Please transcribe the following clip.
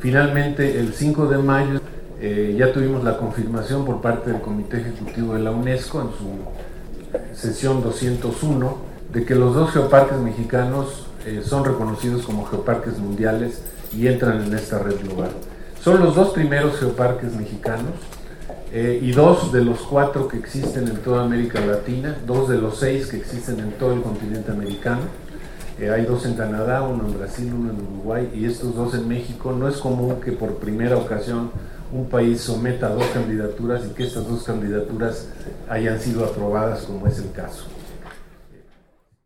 Finalmente, el 5 de mayo ya tuvimos la confirmación por parte del Comité Ejecutivo de la UNESCO en su sesión 201 de que los 2 geoparques mexicanos son reconocidos como geoparques mundiales y entran en esta red global. Son los 2 primeros geoparques mexicanos y 2 de los 4 que existen en toda América Latina, 2 de los 6 que existen en todo el continente americano. Hay 2 en Canadá, 1 en Brasil, 1 en Uruguay y estos 2 en México. No es común que por primera ocasión un país someta 2 candidaturas y que estas 2 candidaturas hayan sido aprobadas, como es el caso.